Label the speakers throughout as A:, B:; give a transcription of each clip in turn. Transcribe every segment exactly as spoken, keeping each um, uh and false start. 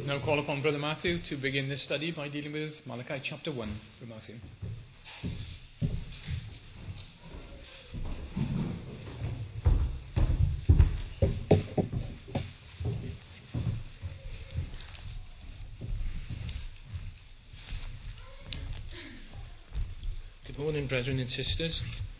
A: Now call upon Brother Matthew to begin this study by dealing with Malachi chapter one. Brother Matthew.
B: Good morning, brethren and sisters.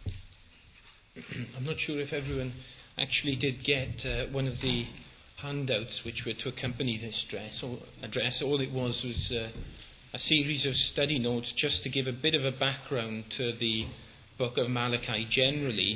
B: I'm not sure if everyone actually did get uh, one of the handouts which were to accompany this address. All, address. All it was was uh, a series of study notes just to give a bit of a background to the book of Malachi generally,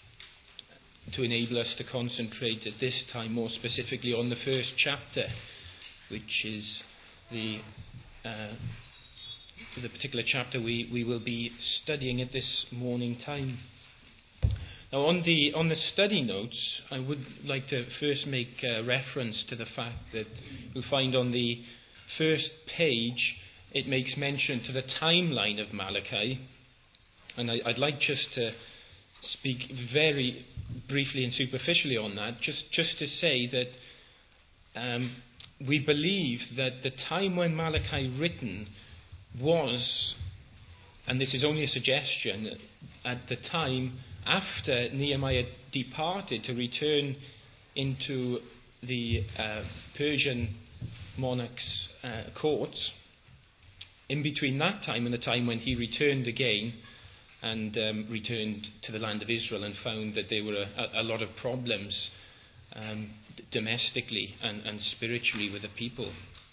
B: to enable us to concentrate at this time more specifically on the first chapter, which is the uh, the particular chapter we, we will be studying at this morning time. Now, on the on the study notes, I would like to first make uh, reference to the fact that you'll find on the first page it makes mention to the timeline of Malachi, and I, I'd like just to speak very briefly and superficially on that, just just to say that um, we believe that the time when Malachi written was, and this is only a suggestion, at the time after Nehemiah departed to return into the uh, Persian monarch's uh, courts. In between that time and the time when he returned again and um, returned to the land of Israel and found that there were a, a lot of problems um, domestically and, and spiritually with the people.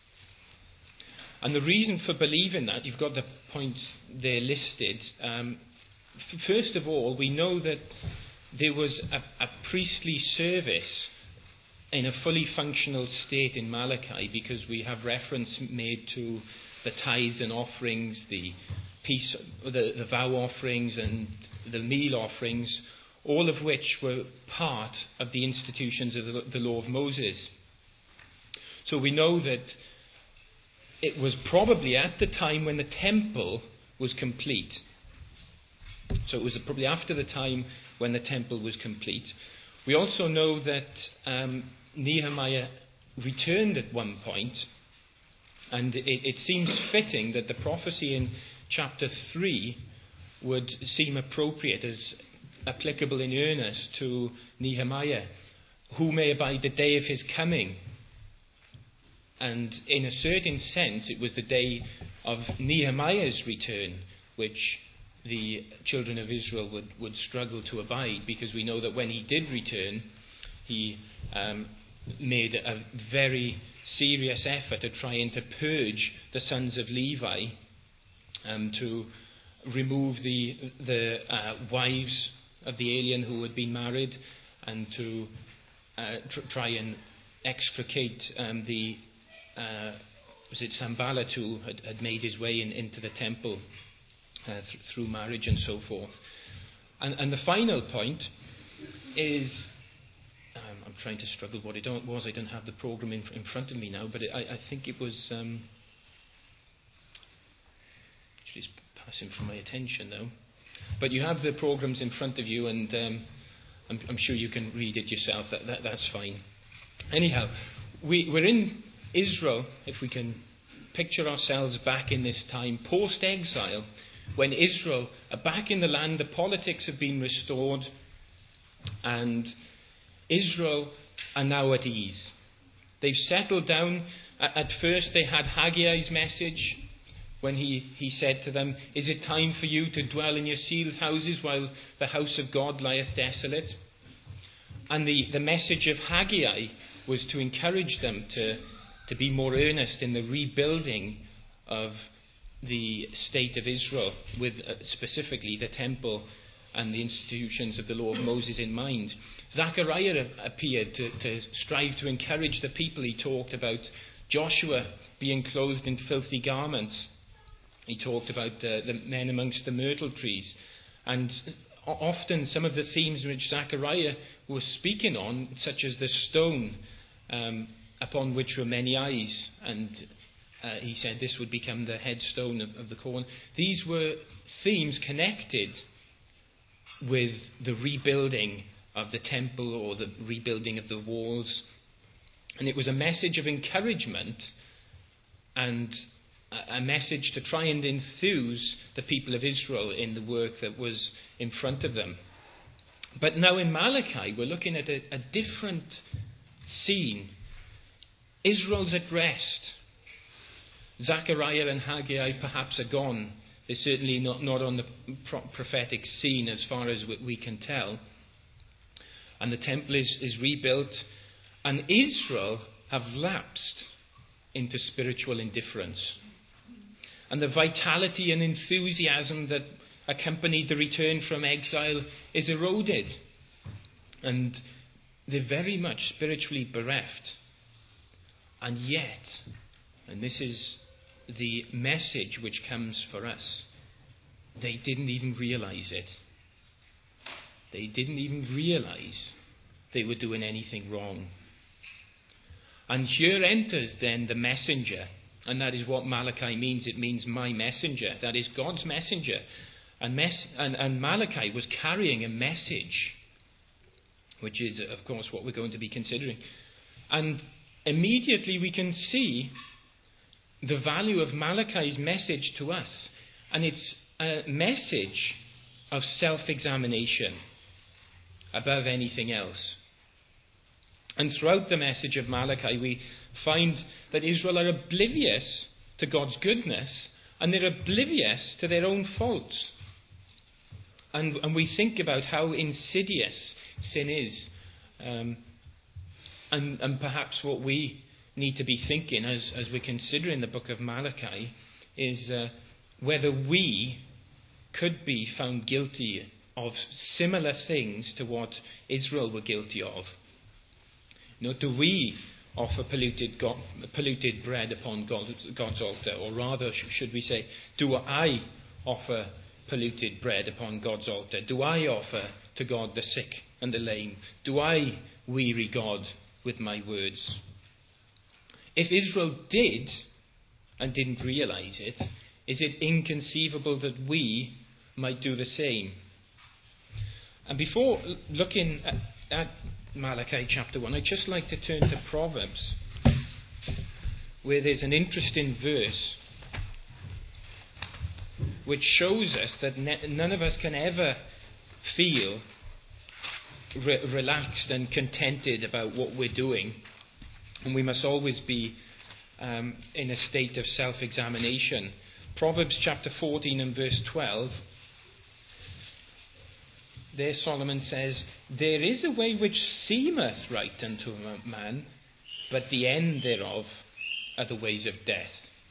B: And the reason for believing that, you've got the points there listed. Um, f- first of all, we know that there was a, a priestly service in a fully functional state in Malachi, because we have reference made to the tithes and offerings, the peace, the, the vow offerings and the meal offerings, all of which were part of the institutions of the, the law of Moses. So we know that it was probably at the time when the temple was complete. So it was probably after the time when the temple was complete. We also know that um, Nehemiah returned at one point, and it, it seems fitting that the prophecy in chapter three would seem appropriate as applicable in earnest to Nehemiah, who may abide the day of his coming. And in a certain sense, it was the day of Nehemiah's return which the children of Israel would, would struggle to abide, because we know that when he did return, he um, made a very serious effort to try and to purge the sons of Levi, um, to remove the, the uh, wives of the alien who had been married, and to uh, tr- try and extricate um, the Uh, was it Sanballat who had, had made his way in, into the temple uh, th- through marriage and so forth. And, and the final point is, um, I'm trying to struggle what it was, I don't have the programme in, in front of me now, but it, I, I think it was, um, actually it's passing from my attention now, but you have the programmes in front of you, and um, I'm, I'm sure you can read it yourself, that, that, that's fine. Anyhow, we, we're in Israel, if we can picture ourselves back in this time, post-exile, when Israel are back in the land, the politics have been restored, and Israel are now at ease. They've settled down. At first they had Haggai's message, when he, he said to them, "Is it time for you to dwell in your sealed houses while the house of God lieth desolate?" And the, the message of Haggai was to encourage them to to be more earnest in the rebuilding of the state of Israel, with uh, specifically the temple and the institutions of the law of Moses in mind. Zechariah appeared to, to strive to encourage the people. He talked about Joshua being clothed in filthy garments. He talked about uh, the men amongst the myrtle trees. And often some of the themes which Zechariah was speaking on, such as the stone um, upon which were many eyes, and uh, he said this would become the headstone of, of the corn. These were themes connected with the rebuilding of the temple or the rebuilding of the walls. And it was a message of encouragement and a message to try and enthuse the people of Israel in the work that was in front of them. But now in Malachi, we're looking at a, a different scene. Israel's at rest. Zechariah and Haggai perhaps are gone. They're certainly not, not on the prophetic scene as far as we can tell. And the temple is, is rebuilt. And Israel have lapsed into spiritual indifference. And the vitality and enthusiasm that accompanied the return from exile is eroded. And they're very much spiritually bereft. And yet, and this is the message which comes for us, they didn't even realize it. They didn't even realize they were doing anything wrong. And here enters then the messenger. And that is what Malachi means. It means my messenger. That is God's messenger. And, mes- and, and Malachi was carrying a message, which is, of course, what we're going to be considering. And immediately we can see the value of Malachi's message to us. And it's a message of self-examination above anything else. And throughout the message of Malachi, we find that Israel are oblivious to God's goodness, and they're oblivious to their own faults. And, and we think about how insidious sin is. Um, and, and perhaps what we need to be thinking as, as we're considering the book of Malachi is uh, whether we could be found guilty of similar things to what Israel were guilty of. You know, do we offer polluted, God, polluted bread upon God, God's altar? Or rather, sh- should we say, do I offer polluted bread upon God's altar? Do I offer to God the sick and the lame? Do I weary God with my words? If Israel did and didn't realize it, is it inconceivable that we might do the same? And before looking at, at Malachi chapter one, I'd just like to turn to Proverbs, where there's an interesting verse which shows us that ne- none of us can ever feel re- relaxed and contented about what we're doing. And we must always be um, in a state of self-examination. Proverbs chapter fourteen and verse twelve. There Solomon says, there is a way which seemeth right unto a man, but the end thereof are the ways of death.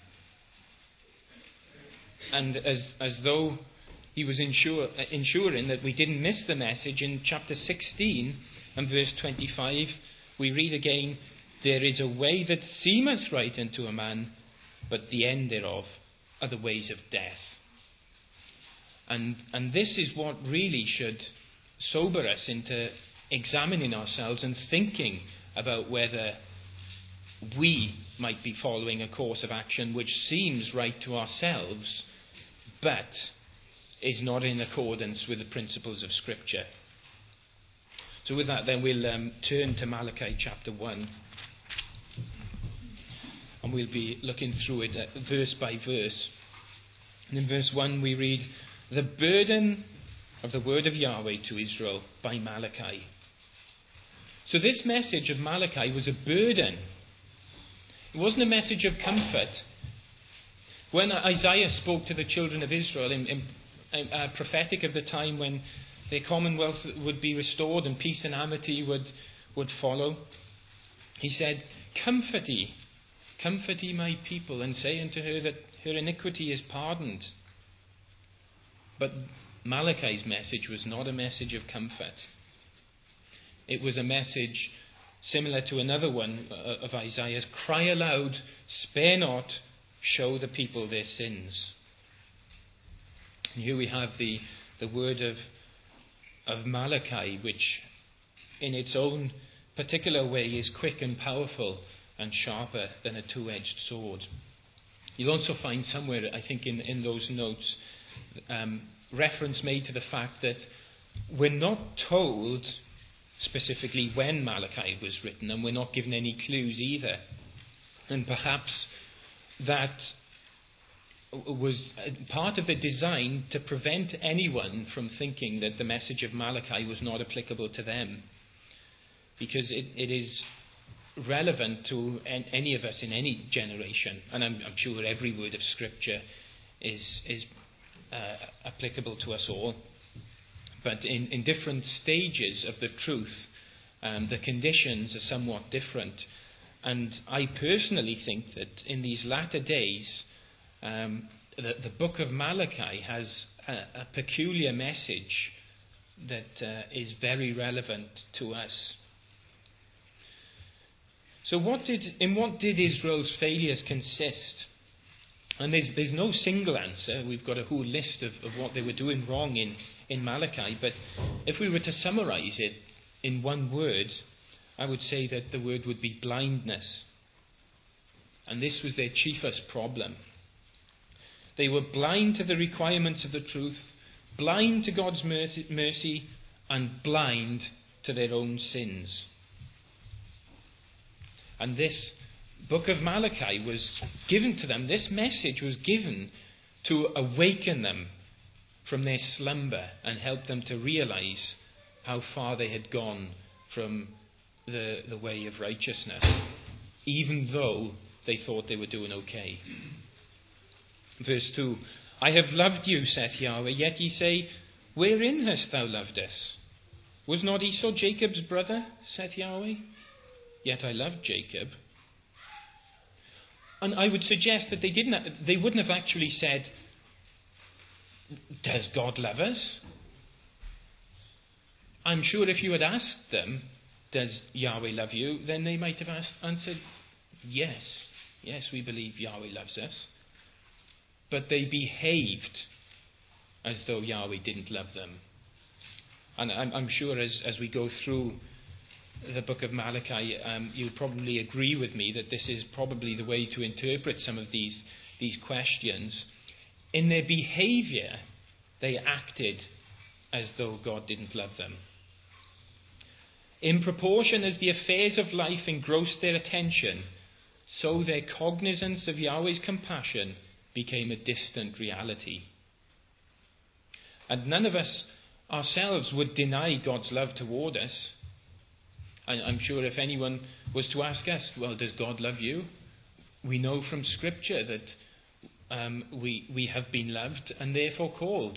B: And as, as though he was ensure, ensuring that we didn't miss the message, in chapter sixteen and verse twenty-five, we read again, there is a way that seemeth right unto a man, but the end thereof are the ways of death. And, and this is what really should sober us into examining ourselves and thinking about whether we might be following a course of action which seems right to ourselves, but is not in accordance with the principles of Scripture. So with that, then we'll um, turn to Malachi chapter one. And we'll be looking through it uh, verse by verse. And in verse one we read, the burden of the word of Yahweh to Israel by Malachi. So this message of Malachi was a burden. It wasn't a message of comfort. When Isaiah spoke to the children of Israel, in, in, uh, prophetic of the time when their commonwealth would be restored and peace and amity would, would follow, he said, Comfort ye, comfort ye my people, and say unto her that her iniquity is pardoned. But Malachi's message was not a message of comfort. It was a message similar to another one of Isaiah's, cry aloud, spare not, show the people their sins. And here we have the, the word of, of Malachi, which in its own particular way is quick and powerful and sharper than a two-edged sword. You'll also find somewhere, I think in, in those notes, um, reference made to the fact that we're not told specifically when Malachi was written, and we're not given any clues either. And perhaps that was part of the design to prevent anyone from thinking that the message of Malachi was not applicable to them. Because it, it is relevant to en- any of us in any generation. And I'm, I'm sure every word of Scripture is, is uh, applicable to us all. But in, in different stages of the truth, um, the conditions are somewhat different. And I personally think that in these latter days, um, the, the book of Malachi has a, a peculiar message that uh, is very relevant to us. So what did, in what did Israel's failures consist? And there's, there's no single answer. We've got a whole list of, of what they were doing wrong in, in Malachi. But if we were to summarize it in one word, I would say that the word would be blindness. And this was their chiefest problem. They were blind to the requirements of the truth, blind to God's mercy, and blind to their own sins. And this book of Malachi was given to them, this message was given to awaken them from their slumber and help them to realize how far they had gone from the, the way of righteousness, even though they thought they were doing okay. Verse two, I have loved you, saith Yahweh, yet ye say, wherein hast thou loved us? Was not Esau Jacob's brother, saith Yahweh? Yet I loved Jacob. And I would suggest that they didn't. They wouldn't have actually said, does God love us? I'm sure if you had asked them, does Yahweh love you? Then they might have asked, answered, yes. Yes, we believe Yahweh loves us. But they behaved as though Yahweh didn't love them. And I'm, I'm sure as, as we go through the book of Malachi, um, you'll probably agree with me that this is probably the way to interpret some of these, these questions. In their behaviour, they acted as though God didn't love them. In proportion as the affairs of life engrossed their attention, so their cognizance of Yahweh's compassion became a distant reality. And none of us ourselves would deny God's love toward us. And I'm sure if anyone was to ask us, well, does God love you? We know from Scripture that um, we, we have been loved and therefore called.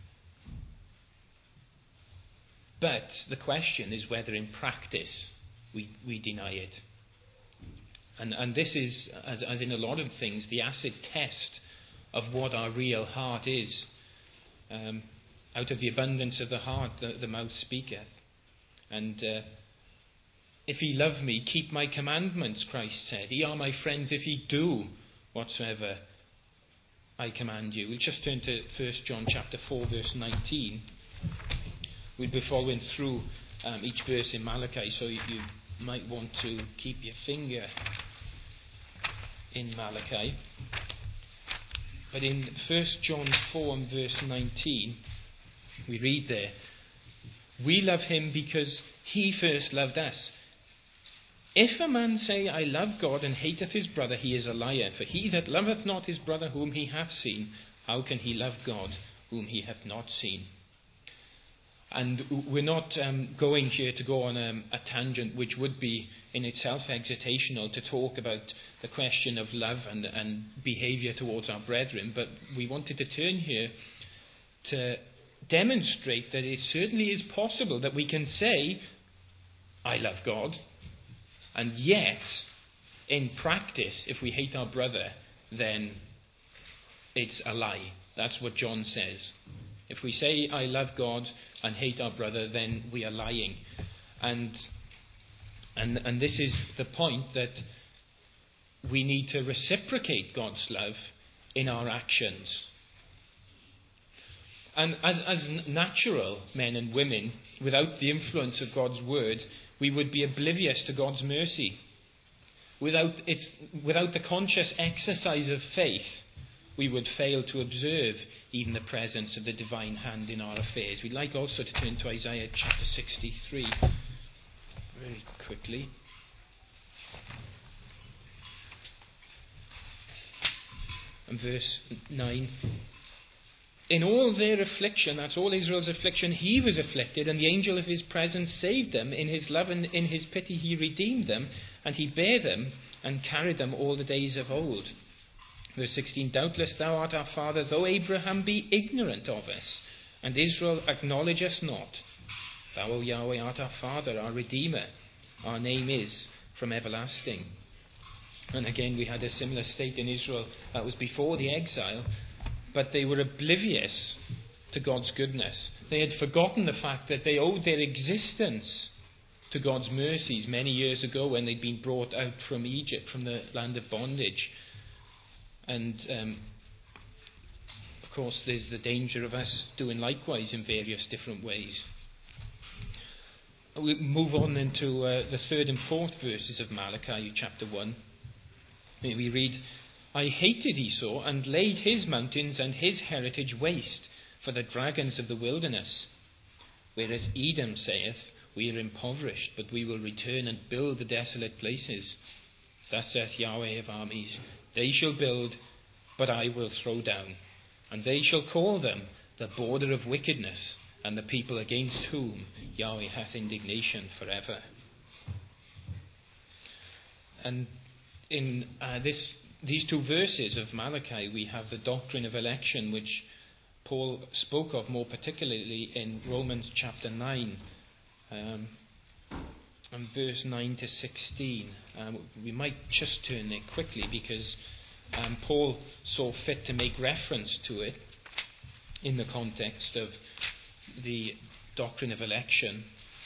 B: But the question is whether in practice we, we deny it. And, and this is, as, as in a lot of things, the acid test of what our real heart is. Um, out of the abundance of the heart, the, the mouth speaketh. And uh, if ye love me, keep my commandments, Christ said. Ye are my friends if ye do whatsoever I command you. We'll just turn to First John chapter four, verse nineteen. We'll be following through um, each verse in Malachi, so you, you might want to keep your finger in Malachi. But in First John four and verse nineteen, we read there, we love him because he first loved us. If a man say, I love God, and hateth his brother, he is a liar. For he that loveth not his brother whom he hath seen, how can he love God whom he hath not seen? And we're not um, going here to go on um, a tangent which would be in itself exhortational to talk about the question of love and, and behaviour towards our brethren, but we wanted to turn here to demonstrate that it certainly is possible that we can say, I love God, and yet, in practice, if we hate our brother, then it's a lie. That's what John says. If we say, I love God and hate our brother, then we are lying. And, and, and this is the point, that we need to reciprocate God's love in our actions. And as, as natural men and women, without the influence of God's word, we would be oblivious to God's mercy. Without, its, without the conscious exercise of faith, we would fail to observe even the presence of the divine hand in our affairs. We'd like also to turn to Isaiah chapter sixty-three very quickly. And verse nine. In all their affliction, that's all Israel's affliction, he was afflicted, and the angel of his presence saved them. In his love and in his pity he redeemed them, and he bare them and carried them all the days of old. Verse sixteen. Doubtless thou art our father, though Abraham be ignorant of us, and Israel acknowledge us not. Thou, O Yahweh, art our father, our redeemer. Our name is from everlasting. And again we had a similar state in Israel. That was before the exile. But they were oblivious to God's goodness. They had forgotten the fact that they owed their existence to God's mercies many years ago when they'd been brought out from Egypt, from the land of bondage. And um, of course there's the danger of us doing likewise in various different ways. We'll move on then to uh, the third and fourth verses of Malachi chapter one. We read, I hated Esau and laid his mountains and his heritage waste for the dragons of the wilderness. Whereas Edom saith, we are impoverished, but we will return and build the desolate places. Thus saith Yahweh of armies, they shall build, but I will throw down. And they shall call them the border of wickedness, and the people against whom Yahweh hath indignation forever. And in uh, this These two verses of Malachi, we have the doctrine of election, which Paul spoke of more particularly in Romans chapter nine, um, and verse nine to sixteen. Um, we might just turn there quickly because um, Paul saw fit to make reference to it in the context of the doctrine of election.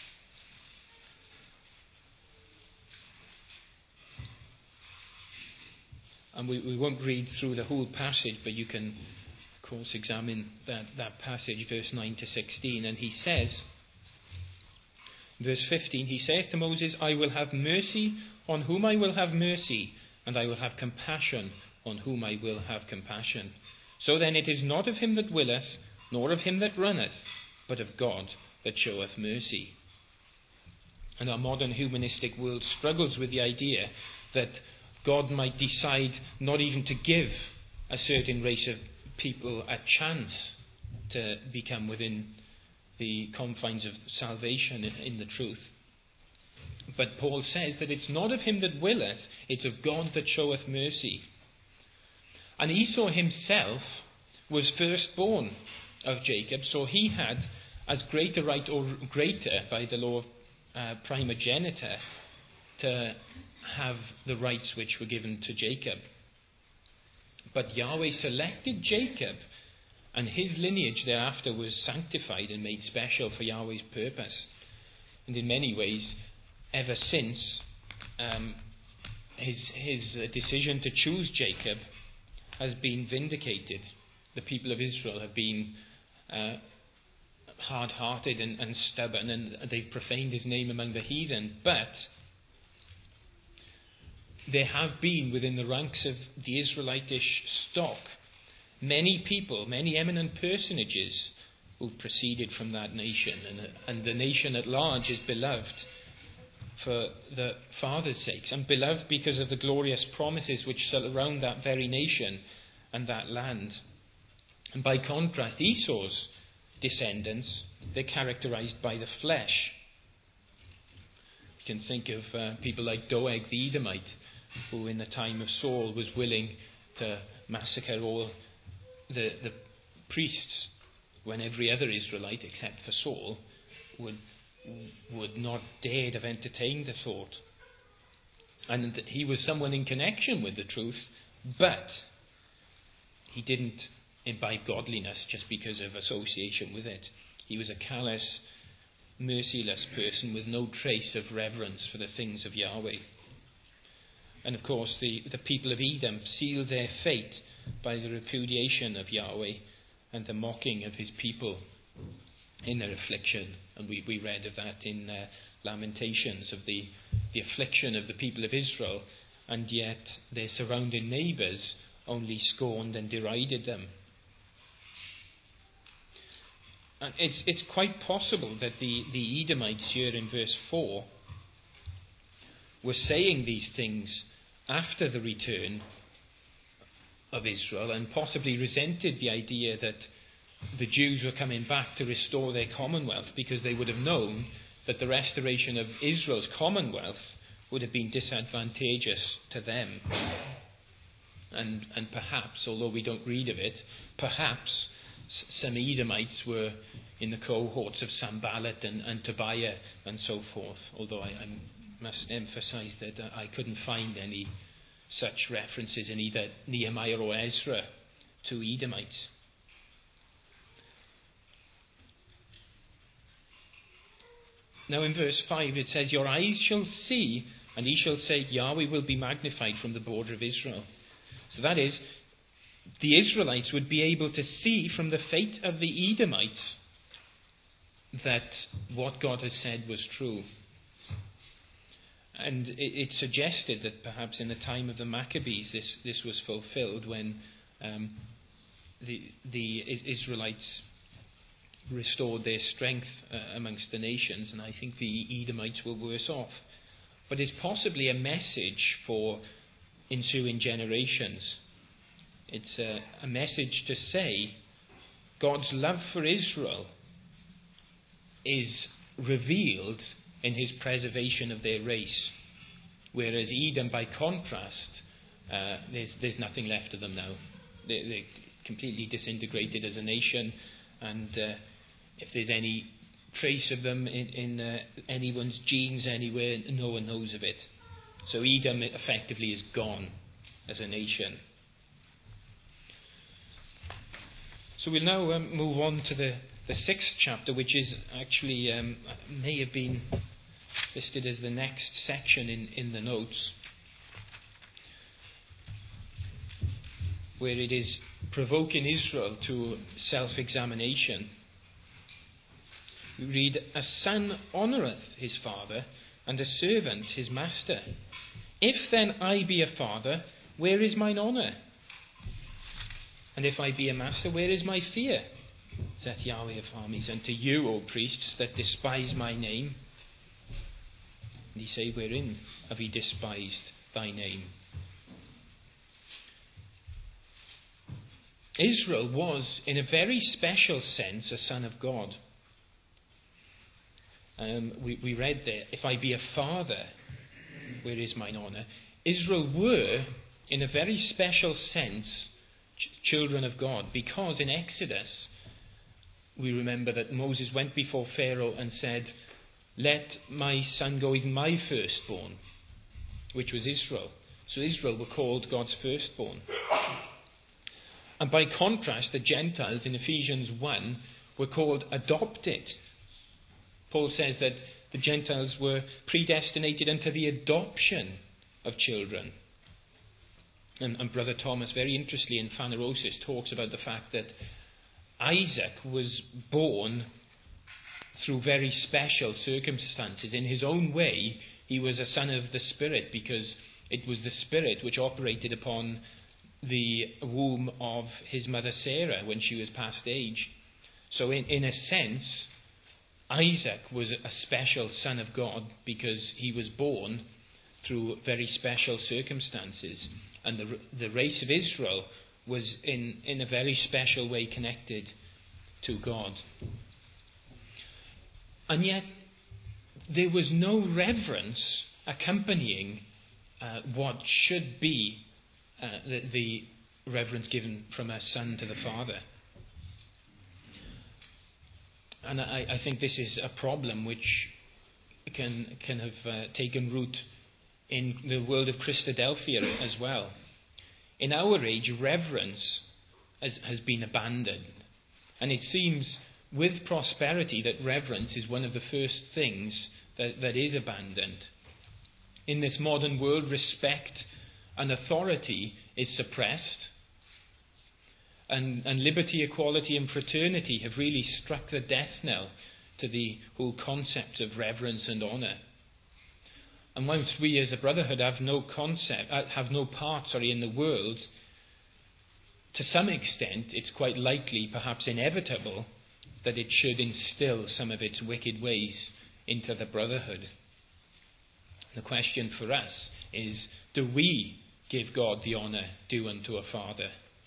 B: And we, we won't read through the whole passage, but you can, of course, examine that, that passage, verse nine to sixteen. And he says, verse fifteen, he saith to Moses, I will have mercy on whom I will have mercy, and I will have compassion on whom I will have compassion. So then it is not of him that willeth, nor of him that runneth, but of God that showeth mercy. And our modern humanistic world struggles with the idea that God might decide not even to give a certain race of people a chance to become within the confines of salvation in the truth. But Paul says that it's not of him that willeth, it's of God that showeth mercy. And Esau himself was firstborn of Jacob, so he had as great a right, or greater by the law of uh, primogeniture, to have the rights which were given to Jacob. But Yahweh selected Jacob, and his lineage thereafter was sanctified and made special for Yahweh's purpose. And in many ways, ever since, um, his, his decision to choose Jacob has been vindicated. The people of Israel have been uh, hard-hearted and, and stubborn, and they've profaned his name among the heathen. But there have been within the ranks of the Israelitish stock many people, many eminent personages who proceeded from that nation, and, and the nation at large is beloved for the Father's sakes, and beloved because of the glorious promises which surround that very nation and that land. And by contrast, Esau's descendants, they're characterized by the flesh. You can think of uh, people like Doeg the Edomite, who in the time of Saul was willing to massacre all the, the priests, when every other Israelite except for Saul would would not dare have entertained the thought. And he was someone in connection with the truth, but he didn't imbibe godliness just because of association with it. He was a callous, merciless person with no trace of reverence for the things of Yahweh. And of course, the, the people of Edom sealed their fate by the repudiation of Yahweh and the mocking of his people in their affliction. And we, we read of that in uh, Lamentations, of the, the affliction of the people of Israel, and yet their surrounding neighbours only scorned and derided them. And it's, it's quite possible that the, the Edomites here in verse four were saying these things after the return of Israel and possibly resented the idea that the Jews were coming back to restore their commonwealth, because they would have known that the restoration of Israel's commonwealth would have been disadvantageous to them. And, and perhaps, although we don't read of it, perhaps some Edomites were in the cohorts of Sanballat and, and Tobiah and so forth, although I, I must emphasize that I couldn't find any such references in either Nehemiah or Ezra to Edomites. Now in verse five it says, "Your eyes shall see, and ye shall say, Yahweh will be magnified from the border of Israel." So that is, the Israelites would be able to see from the fate of the Edomites that what God has said was true. And it, it suggested that perhaps in the time of the Maccabees this, this was fulfilled when um, the, the Israelites restored their strength uh, amongst the nations, and I think the Edomites were worse off. But it's possibly a message for ensuing generations. It's a, a message to say God's love for Israel is revealed in his preservation of their race, whereas Edom, by contrast, uh, there's, there's nothing left of them now. They're, they're completely disintegrated as a nation, and uh, if there's any trace of them in, in uh, anyone's genes anywhere, no one knows of it. So Edom effectively is gone as a nation. So we'll now um, move on to the, the sixth chapter, which is actually um, may have been listed as the next section in, in the notes, where it is provoking Israel to self-examination. We read, "A son honoureth his father, and a servant his master. If then I be a father, where is mine honour? And if I be a master, where is my fear? Saith Yahweh of armies unto you, O priests, that despise my name." And he say, "Wherein have he despised thy name?" Israel was, in a very special sense, a son of God. Um, we, we read there, "If I be a father, where is mine honour?" Israel were, in a very special sense, ch- children of God, because in Exodus we remember that Moses went before Pharaoh and said, "Let my son go, even my firstborn," which was Israel. So Israel were called God's firstborn. And by contrast, the Gentiles in Ephesians one were called adopted. Paul says that the Gentiles were predestinated unto the adoption of children. And, and Brother Thomas, very interestingly in Phanerosis, talks about the fact that Isaac was born through very special circumstances. In his own way, he was a son of the Spirit, because it was the Spirit which operated upon the womb of his mother Sarah when she was past age. So in, in a sense, Isaac was a special son of God because he was born through very special circumstances. And the, the race of Israel was in, in a very special way connected to God. And yet, there was no reverence accompanying uh, what should be uh, the, the reverence given from a son to the father. And I, I think this is a problem which can, can have uh, taken root in the world of Christadelphia as well. In our age, reverence has, has been abandoned. And it seems with prosperity that reverence is one of the first things that, that is abandoned. In this modern world, respect and authority is suppressed. And, and liberty, equality and fraternity have really struck the death knell to the whole concept of reverence and honour. And whilst we as a brotherhood have no concept, have no part, sorry, in the world, to some extent it's quite likely, perhaps inevitable, that it should instill some of its wicked ways into the brotherhood. The question for us is, do we give God the honour due unto a father.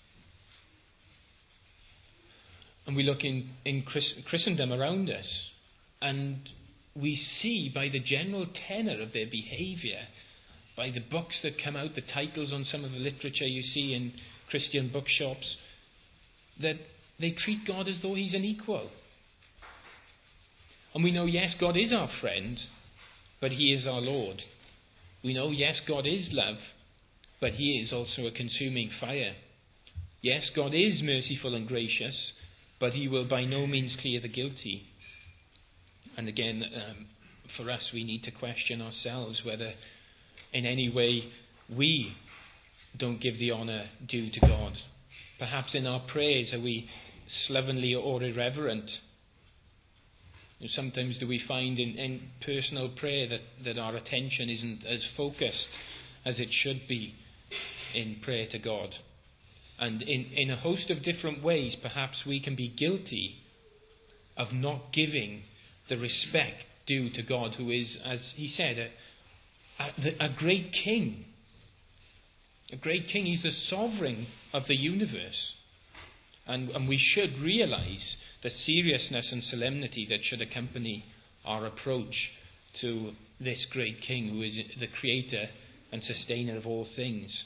B: And we look in, in Christendom around us, and we see by the general tenor of their behaviour, by the books that come out, the titles on some of the literature you see in Christian bookshops, that they treat God as though he's an equal. And we know, yes, God is our friend, but he is our Lord. We know, yes, God is love, but he is also a consuming fire. Yes, God is merciful and gracious, but he will by no means clear the guilty. And again, um, for us, we need to question ourselves whether in any way we don't give the honour due to God. Perhaps in our prayers are we slovenly or irreverent? And sometimes do we find in, in personal prayer that, that our attention isn't as focused as it should be in prayer to God? And in, in a host of different ways, perhaps we can be guilty of not giving the respect due to God, who is, as he said, a, a, a great king. A great king. He's the sovereign of the universe. And, and we should realise the seriousness and solemnity that should accompany our approach to this great king, who is the creator and sustainer of all things.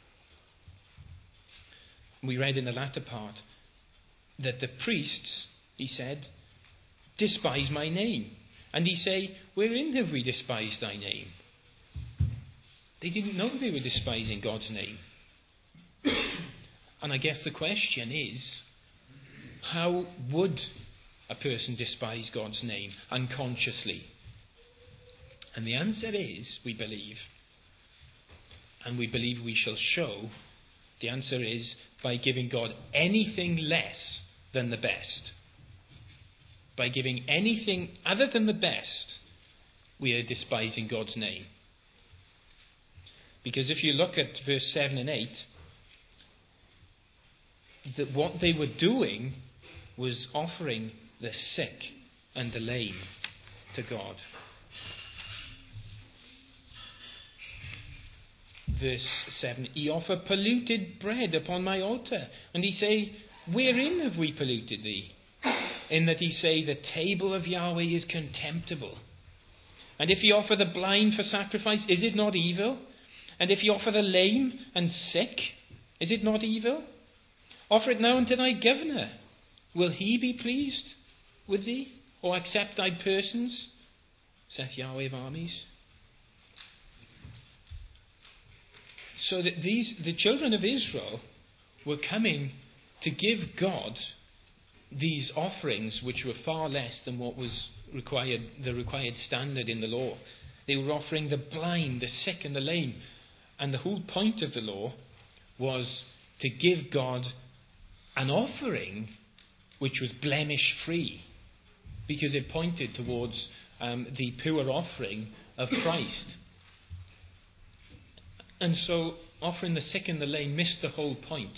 B: We read in the latter part that the priests, he said, despise my name. And he say, wherein have we despised thy name? They didn't know they were despising God's name. And I guess the question is, how would a person despise God's name unconsciously? And the answer is, we believe, and we believe we shall show, the answer is by giving God anything less than the best. By giving anything other than the best, we are despising God's name. Because if you look at verse seven and eight, that what they were doing was offering the sick and the lame to God. Verse seven, he offer polluted bread upon my altar. And he say, wherein have we polluted thee? In that he say, the table of Yahweh is contemptible. And if he offer the blind for sacrifice, is it not evil? And if he offer the lame and sick, is it not evil? Offer it now unto thy governor. Will he be pleased with thee, or accept thy persons? Saith Yahweh of armies. So that these, the children of Israel, were coming to give God these offerings, which were far less than what was required, the required standard in the law. They were offering the blind, the sick, and the lame. And the whole point of the law was to give God an offering which was blemish-free, because it pointed towards um, the pure offering of Christ. And so offering the sick and the lame missed the whole point.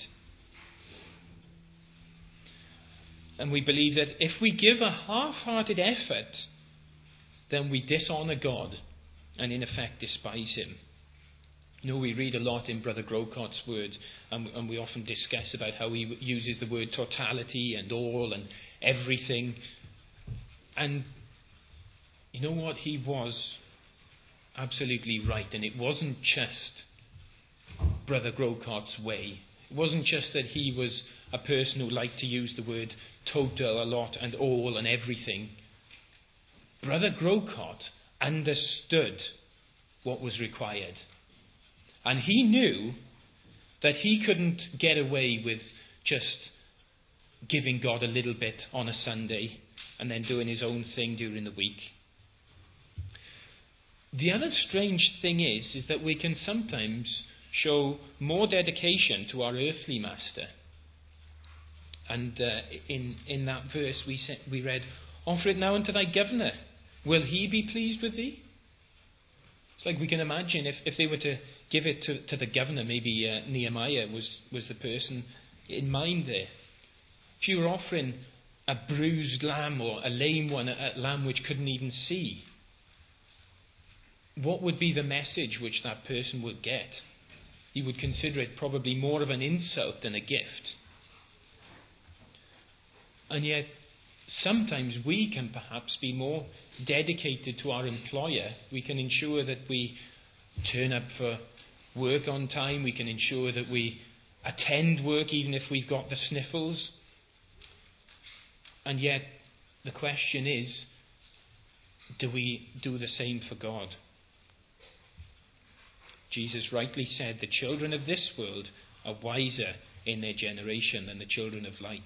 B: And we believe that if we give a half-hearted effort, then we dishonour God and in effect despise him. You know, we read a lot in Brother Grocot's words, and, and we often discuss about how he uses the word totality and all and everything. And you know what? He was absolutely right. And it wasn't just Brother Grocot's way. It wasn't just that he was a person who liked to use the word total a lot and all and everything. Brother Grocott understood what was required. And he knew that he couldn't get away with just giving God a little bit on a Sunday and then doing his own thing during the week. The other strange thing is, is that we can sometimes show more dedication to our earthly master. And uh, in, in that verse we, said, we read, offer it now unto thy governor. Will he be pleased with thee? It's like we can imagine if, if they were to give it to, to the governor, maybe uh, Nehemiah was, was the person in mind there. If you were offering a bruised lamb or a lame one, a, a lamb which couldn't even see, what would be the message which that person would get? he would consider it probably more of an insult than a gift. And yet, sometimes we can perhaps be more dedicated to our employer. We can ensure that we turn up for work on time. We can ensure that we attend work even if we've got the sniffles. And yet, the question is, do we do the same for God? Jesus rightly said, the children of this world are wiser in their generation than the children of light.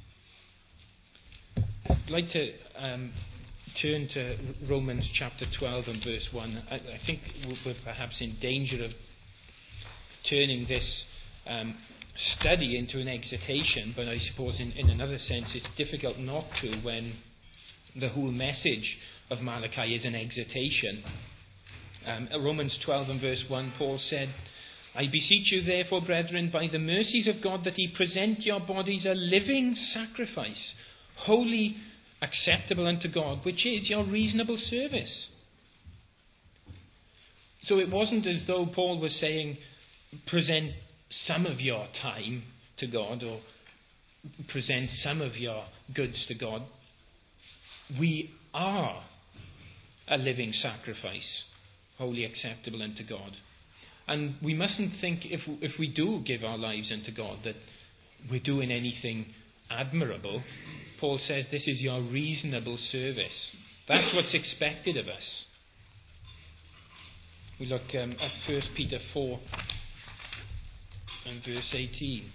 B: I'd like to um, turn to Romans chapter twelve and verse one. I, I think we're perhaps in danger of turning this um, study into an exhortation, but I suppose in, in another sense it's difficult not to when the whole message of Malachi is an exhortation. Um, Romans twelve and verse one, Paul said, I beseech you therefore, brethren, by the mercies of God, that ye present your bodies a living sacrifice, holy, acceptable unto God, which is your reasonable service. So it wasn't as though Paul was saying, present some of your time to God, or present some of your goods to God. We are a living sacrifice, wholly acceptable unto God. And we mustn't think, if if we do give our lives unto God, that we're doing anything admirable. Paul says this is your reasonable service. That's what's expected of us. We look um, at First Peter four and verse eighteen.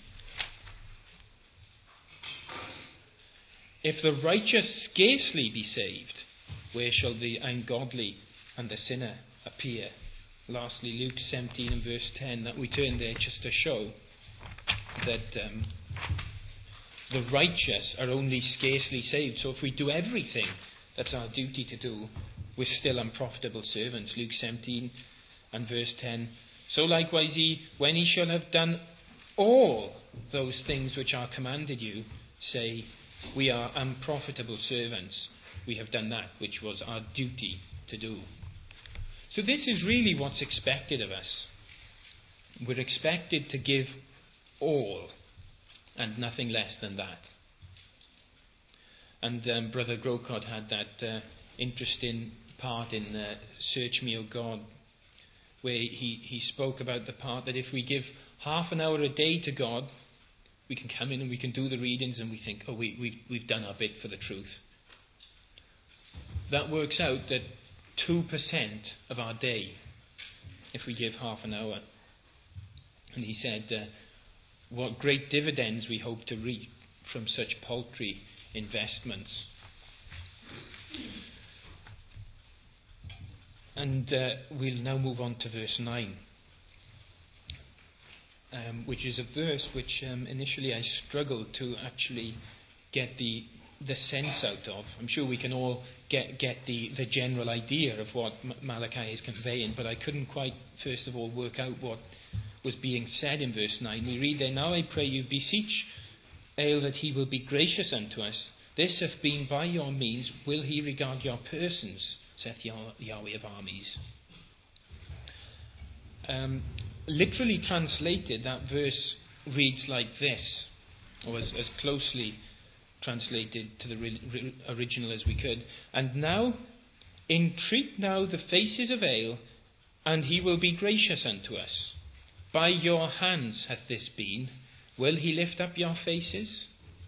B: If the righteous scarcely be saved, where shall the ungodly and the sinner appear? Lastly, Luke seventeen and verse ten, that we turn there just to show that um, the righteous are only scarcely saved. So if we do everything that's our duty to do, we're still unprofitable servants. Luke seventeen and verse ten. So likewise ye, when ye shall have done all those things which are commanded you, say, we are unprofitable servants. We have done that which was our duty to do. So this is really what's expected of us. We're expected to give all and nothing less than that. And um, Brother Grocott had that uh, interesting part in uh, Search Me, O God, where he, he spoke about the part that if we give half an hour a day to God, we can come in and we can do the readings and we think, oh, we, we've, we've done our bit for the truth. That works out that two percent of our day, if we give half an hour. And he said, uh, what great dividends we hope to reap from such paltry investments. And uh, we'll now move on to verse nine, um, which is a verse which um, initially I struggled to actually get the the sense out of. I'm sure we can all get get the, the general idea of what M- Malachi is conveying, but I couldn't quite, first of all, work out what was being said in verse nine. We read there, now I pray you, beseech Ale that he will be gracious unto us. This hath been by your means, will he regard your persons, saith Yah- Yahweh of armies. Um, literally translated, that verse reads like this, or as, as closely translated to the re- re- original as we could. And now, entreat now the faces of Ale, and he will be gracious unto us. By your hands hath this been. Will he lift up your faces?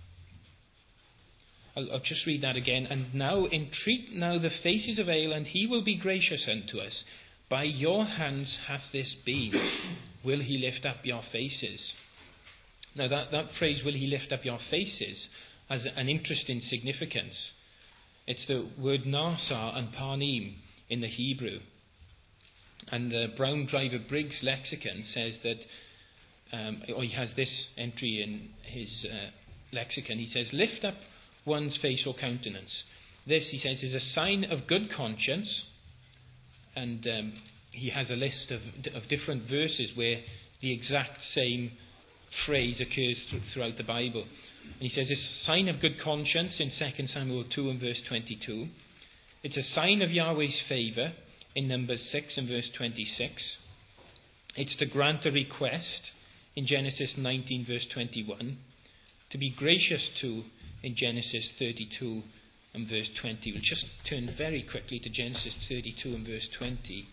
B: I'll, I'll just read that again. And now, entreat now the faces of Ale, and he will be gracious unto us. By your hands hath this been. Will he lift up your faces? Now that, that phrase, will he lift up your faces, has an interesting significance. It's the word nasar and panim in the Hebrew. And the Brown Driver Briggs lexicon says that, um, or he has this entry in his uh, lexicon. He says, lift up one's face or countenance. This, he says, is a sign of good conscience. And um, he has a list of, of different verses where the exact same phrase occurs th- throughout the Bible. And he says it's a sign of good conscience in Second Samuel two and verse twenty-two. It's a sign of Yahweh's favour in Numbers six and verse twenty-six. It's to grant a request in Genesis nineteen verse twenty-one, to be gracious to in Genesis thirty-two and verse twenty. We'll just turn very quickly to Genesis thirty-two and verse twenty.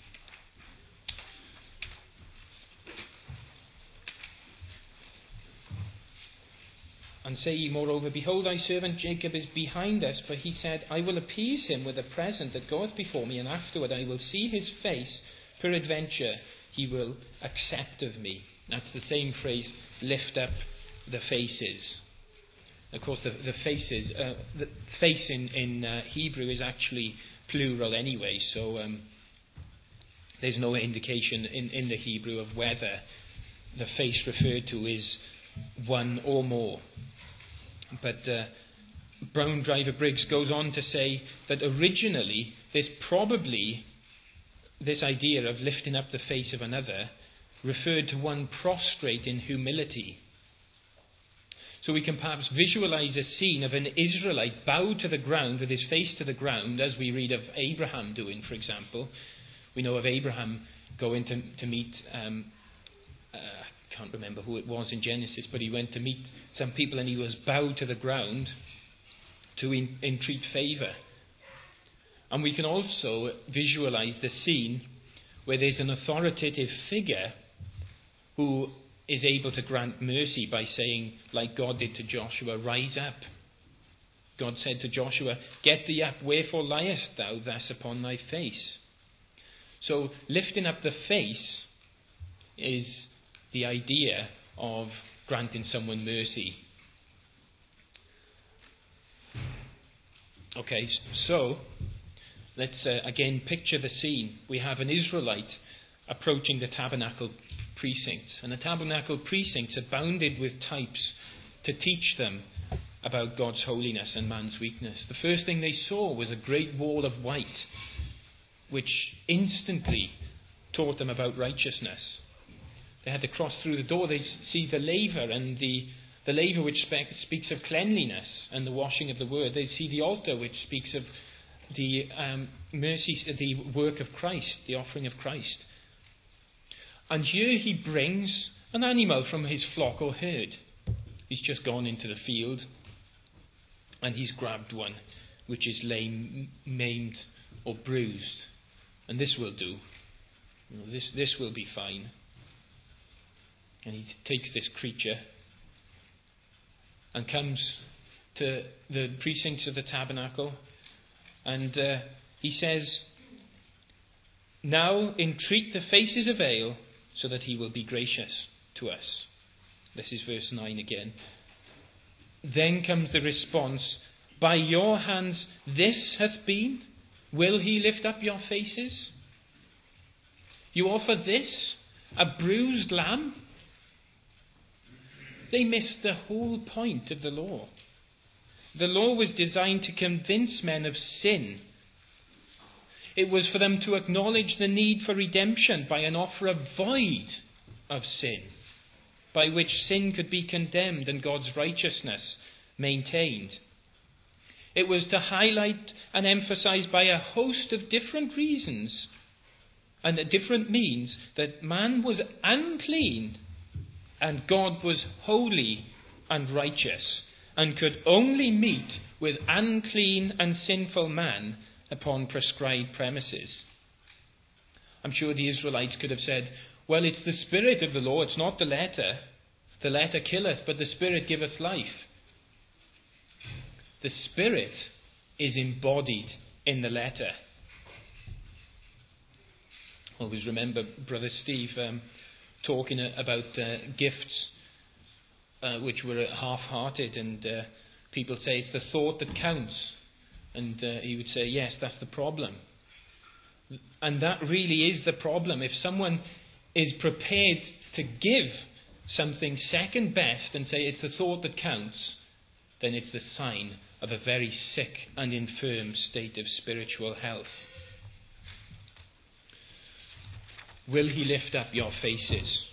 B: And say ye moreover, behold, thy servant Jacob is behind us, for he said, I will appease him with a present that goeth before me, and afterward I will see his face, peradventure he will accept of me. That's the same phrase, lift up the faces. Of course, the, the faces, uh, the face in, in uh, Hebrew is actually plural anyway, so um, there's no indication in, in the Hebrew of whether the face referred to is one or more. But uh, Brown Driver Briggs goes on to say that originally there's probably this idea of lifting up the face of another referred to one prostrate in humility. So we can perhaps visualize a scene of an Israelite bowed to the ground with his face to the ground, as we read of Abraham doing, for example. We know of Abraham going to, to meet um, uh, can't remember who it was in Genesis, but he went to meet some people and he was bowed to the ground to in, entreat favour. And we can also visualize the scene where there's an authoritative figure who is able to grant mercy by saying, like God did to Joshua, rise up. God said to Joshua, get thee up, wherefore liest thou thus upon thy face? So lifting up the face is the idea of granting someone mercy. Okay, so let's uh, again picture the scene. We have an Israelite approaching the tabernacle precincts, and the tabernacle precincts are bounded with types to teach them about God's holiness and man's weakness. The first thing they saw was a great wall of white, which instantly taught them about righteousness. They had to cross through the door. They see the laver, and the, the laver which spe- speaks of cleanliness and the washing of the word. They see the altar which speaks of the um, mercy, the work of Christ, the offering of Christ. And here he brings an animal from his flock or herd. He's just gone into the field and he's grabbed one which is lame, maimed or bruised. And this will do. You know, this, this will be fine. And he takes this creature and comes to the precincts of the tabernacle, and uh, he says, now entreat the faces of Ale, so that he will be gracious to us. This is verse nine again. Then comes the response, by your hands this hath been, will he lift up your faces? You offer this, a bruised lamb? They missed the whole point of the law. The law was designed to convince men of sin. It was for them to acknowledge the need for redemption by an offer void of sin, by which sin could be condemned and God's righteousness maintained. It was to highlight and emphasize by a host of different reasons and different means that man was unclean and God was holy and righteous, and could only meet with unclean and sinful man upon prescribed premises. I'm sure the Israelites could have said, well, it's the spirit of the law, it's not the letter. The letter killeth, but the spirit giveth life. The spirit is embodied in the letter. I always remember Brother Steve um, talking about uh, gifts uh, which were half-hearted, and uh, people say it's the thought that counts, and uh, he would say, yes, that's the problem. And that really is the problem. If someone is prepared to give something second best and say it's the thought that counts, then it's the sign of a very sick and infirm state of spiritual health. Will he lift up your faces?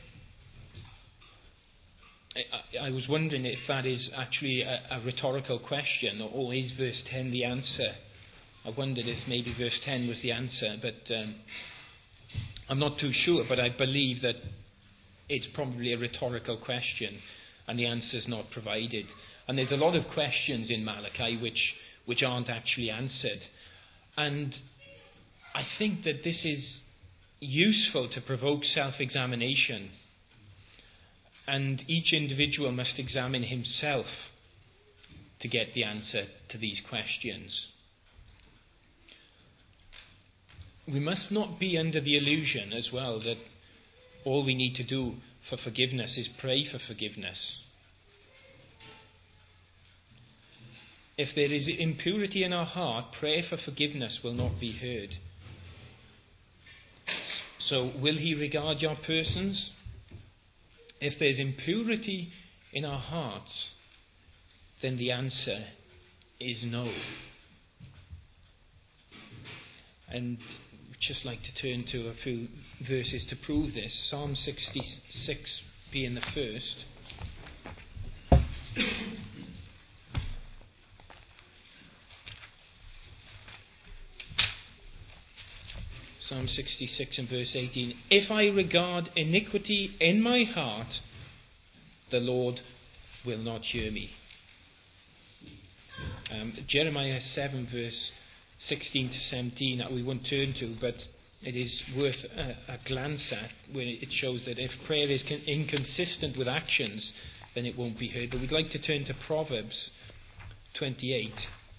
B: I, I was wondering if that is actually a, a rhetorical question, or, or is verse ten the answer? I wondered if maybe verse ten was the answer, but um, I'm not too sure, but I believe that it's probably a rhetorical question and the answer is not provided. And there's a lot of questions in Malachi which, which aren't actually answered. And I think that this is useful to provoke self-examination. And each individual must examine himself to get the answer to these questions. We must not be under the illusion as well that all we need to do for forgiveness is pray for forgiveness. If there is impurity in our heart, prayer for forgiveness will not be heard. So, will he regard your persons? If there's impurity in our hearts, then the answer is no. And I'd just like to turn to a few verses to prove this. Psalm sixty-six being the first. Psalm sixty-six and verse eighteen. If I regard iniquity in my heart, the Lord will not hear me. Um, Jeremiah seven verse sixteen to seventeen that we won't turn to, but it is worth a, a glance at, where it shows that if prayer is con- inconsistent with actions, then it won't be heard. But we'd like to turn to Proverbs twenty-eight,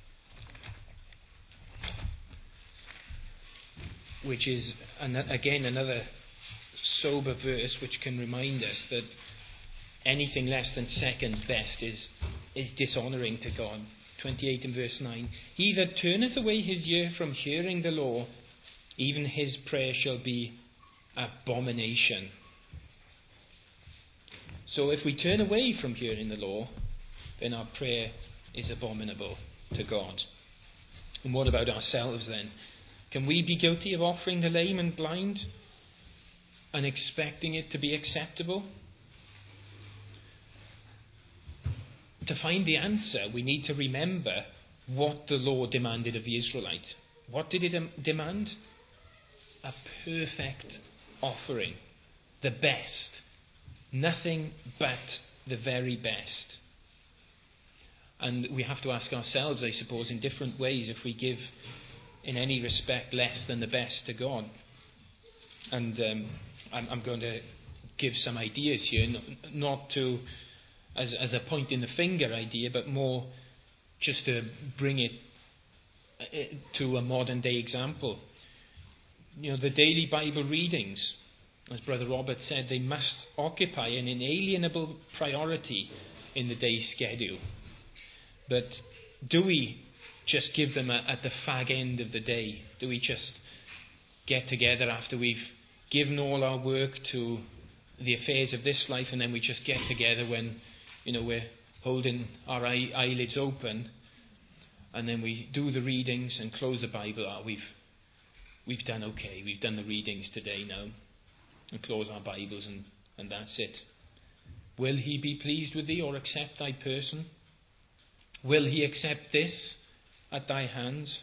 B: which is an, again another sober verse which can remind us that anything less than second best is, is dishonouring to God. twenty-eight and verse nine. He that turneth away his ear from hearing the law, even his prayer shall be abomination. So if we turn away from hearing the law, then our prayer is abominable to God. And what about ourselves then? Can we be guilty of offering the lame and blind and expecting it to be acceptable? To find the answer, we need to remember what the law demanded of the Israelite. What did it demand? A perfect offering. The best. Nothing but the very best. And we have to ask ourselves, I suppose, in different ways, if we give in any respect less than the best to God. And um, I'm, I'm going to give some ideas here, not, not to as, as a point in the finger idea, but more just to bring it to a modern day example. You know, the daily Bible readings, as Brother Robert said, they must occupy an inalienable priority in the day's schedule. But do we just give them a, at the fag end of the day? Do we just get together after we've given all our work to the affairs of this life, and then we just get together when, you know, we're holding our eye, eyelids open, and then we do the readings and close the Bible? Oh, we've we've done okay. We've done the readings today now, and close our Bibles, and, and that's it. Will he be pleased with thee, or accept thy person? Will he accept this at thy hands?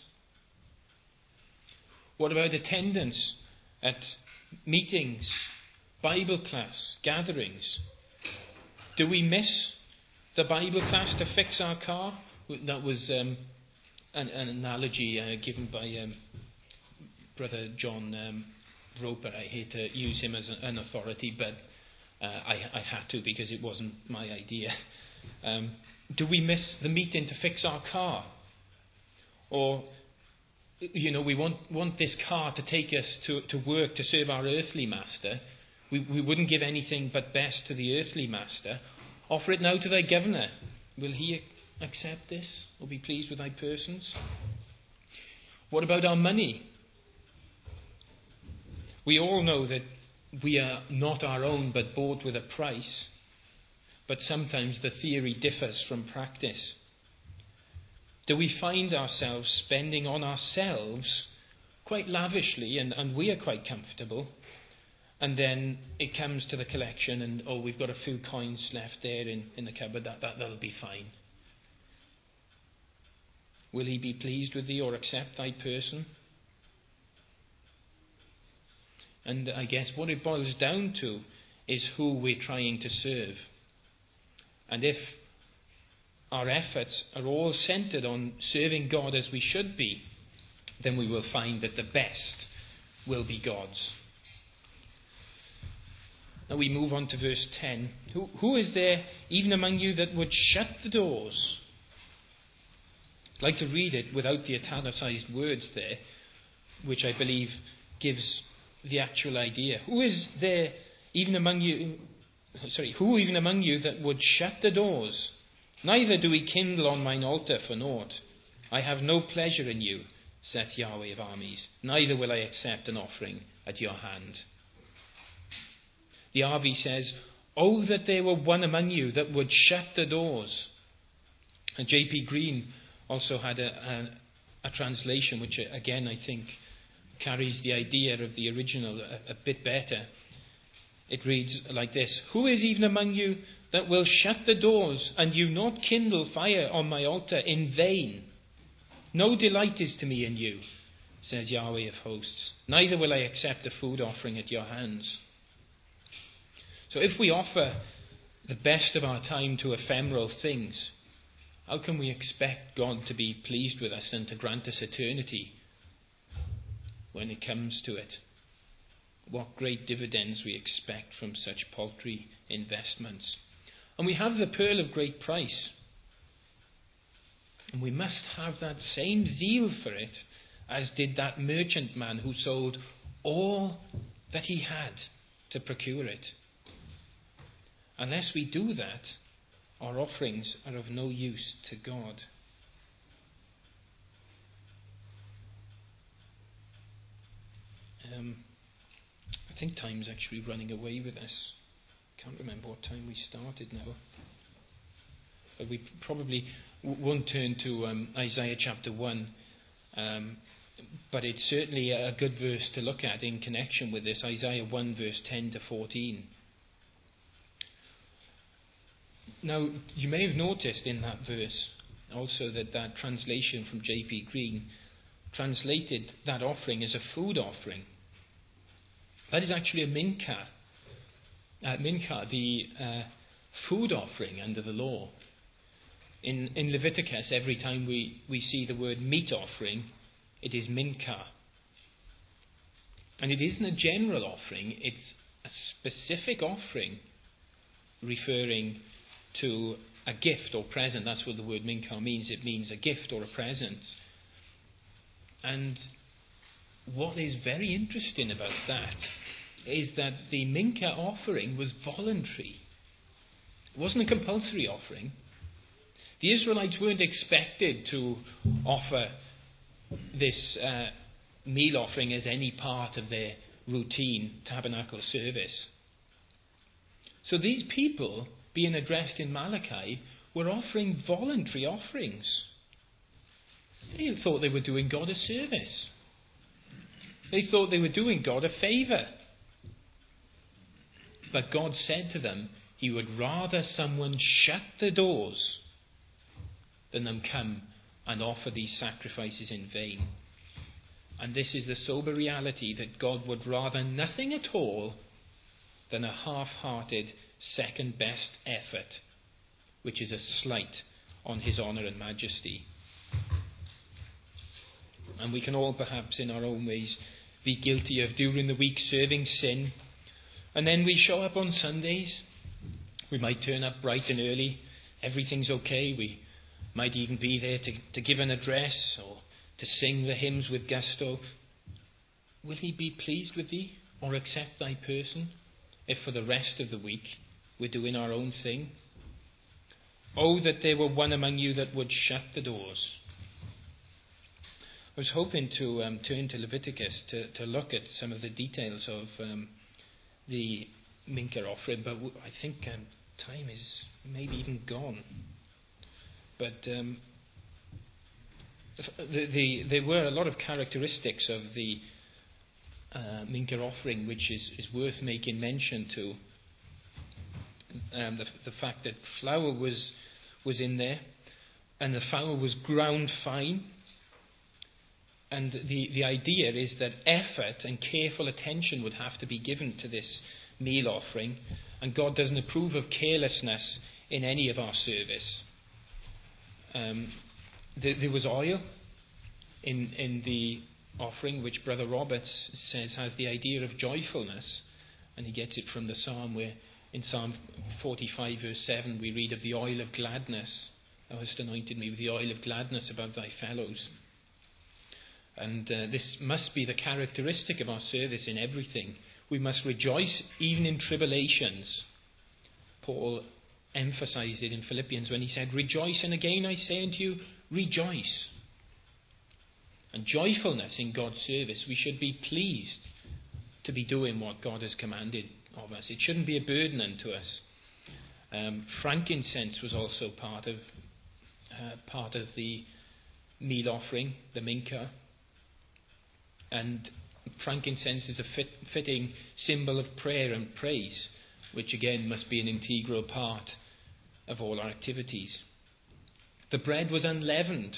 B: What about attendance at meetings, Bible class, gatherings? Do we miss the Bible class to fix our car? That was um, an, an analogy uh, given by um, Brother John um, Roper. I hate to use him as a, an authority, but uh, I, I had to because it wasn't my idea. Um, do we miss the meeting to fix our car? Or, you know, we want, want this car to take us to, to work to serve our earthly master. We, we wouldn't give anything but best to the earthly master. Offer it now to thy governor. Will he accept this or be pleased with thy persons? What about our money? We all know that we are not our own but bought with a price. But sometimes the theory differs from practice. Do we find ourselves spending on ourselves quite lavishly, and, and we are quite comfortable, and then it comes to the collection and, oh, we've got a few coins left there in, in the cupboard, that, that, that'll be fine. Will he be pleased with thee or accept thy person? And I guess what it boils down to is who we're trying to serve. And if our efforts are all centered on serving God as we should be, then we will find that the best will be God's. Now we move on to verse ten. Who, who is there even among you that would shut the doors? I'd like to read it without the italicized words there, which I believe gives the actual idea. Who is there even among you, sorry, who even among you that would shut the doors? Neither do we kindle on mine altar for naught. I have no pleasure in you, saith Yahweh of armies. Neither will I accept an offering at your hand. The R V says, oh, that there were one among you that would shut the doors. And J P Green also had a, a, a translation which, again, I think carries the idea of the original a, a bit better. It reads like this: who is even among you that will shut the doors, and you not kindle fire on my altar in vain? No delight is to me in you, says Yahweh of hosts. Neither will I accept a food offering at your hands. So if we offer the best of our time to ephemeral things, how can we expect God to be pleased with us and to grant us eternity when it comes to it? What great dividends we expect from such paltry investments. And we have the pearl of great price. And we must have that same zeal for it as did that merchant man who sold all that he had to procure it. Unless we do that, our offerings are of no use to God. Um, I think time's actually running away with us. Can't remember what time we started now. But we probably w- won't turn to um, Isaiah chapter one. Um, but it's certainly a good verse to look at in connection with this. Isaiah one verse ten to fourteen. Now, you may have noticed in that verse also that that translation from J P Green translated that offering as a food offering. That is actually a mincha. Uh, mincha, the uh, food offering under the law. In, in Leviticus, every time we, we see the word meat offering, it is mincha. And it isn't a general offering, it's a specific offering referring to a gift or present. That's what the word mincha means. It means a gift or a present. And what is very interesting about that is that the mincha offering was voluntary. It wasn't a compulsory offering. The Israelites weren't expected to offer this uh, meal offering as any part of their routine tabernacle service. So these people, being addressed in Malachi, were offering voluntary offerings. They thought they were doing God a service. They thought they were doing God a favour. But God said to them, He would rather someone shut the doors than them come and offer these sacrifices in vain. And this is the sober reality, that God would rather nothing at all than a half-hearted second best effort, which is a slight on His honour and majesty. And we can all perhaps in our own ways be guilty of during the week serving sin, and then we show up on Sundays. We might turn up bright and early, everything's okay, we might even be there to, to give an address or to sing the hymns with gusto. Will He be pleased with thee or accept thy person if for the rest of the week we're doing our own thing? Oh, that there were one among you that would shut the doors. I was hoping to um, turn to Leviticus to, to look at some of the details of um, the mincha offering, but w- I think um, time is maybe even gone. But um, the, the, there were a lot of characteristics of the uh, mincha offering which is, is worth making mention to. Um, the, the fact that flour was was in there, and the flour was ground fine. And the, the idea is that effort and careful attention would have to be given to this meal offering, and God doesn't approve of carelessness in any of our service. Um, there, there was oil in, in the offering, which Brother Roberts says has the idea of joyfulness, and he gets it from the psalm where in Psalm forty-five verse seven we read of the oil of gladness. Thou hast anointed me with the oil of gladness above thy fellows. And uh, this must be the characteristic of our service in everything. We must rejoice even in tribulations. Paul emphasized it in Philippians when he said, "Rejoice, and again I say unto you, rejoice." And joyfulness in God's service. We should be pleased to be doing what God has commanded of us. It shouldn't be a burden unto us. Um, frankincense was also part of uh, part of the meal offering, the mincha. And frankincense is a fit, fitting symbol of prayer and praise, which again must be an integral part of all our activities. The bread was unleavened.